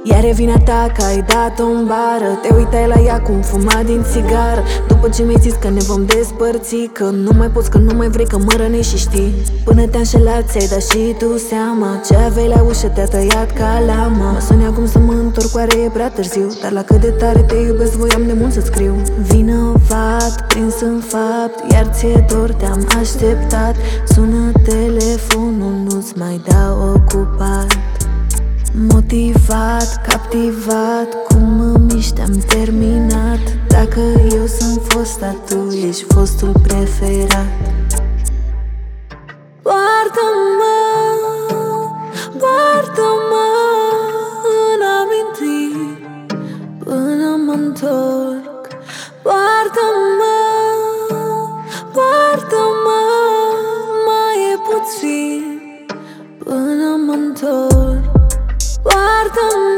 Iar e vina ta că ai dat-o în bară. Te uitai la ea cum fuma din țigară. După ce mi-ai zis că ne vom despărți, că nu mai poți, că nu mai vrei, că mă rănești și știi. Până te-a înșelat, ți-ai dat și tu seama. Ce aveai la ușă te-a tăiat ca lama. Mă suni acum să mă întorc, oare e prea târziu? Dar la cât de tare te iubesc, voiam de mult să scriu. Vinovat, prins în fapt, iar ție dor, te-am așteptat. Sună telefonul, nu-ți mai dau ocupat. Motivat, captivat, cum mă miști, te-am terminat. Dacă eu sunt fosta, tu ești fostul preferat. Poartă-mă, poartă-mă în amintiri până mă-ntorc. Poartă-mă, poartă-mă, mai e puțin până mă-ntorc. Poartă-mă.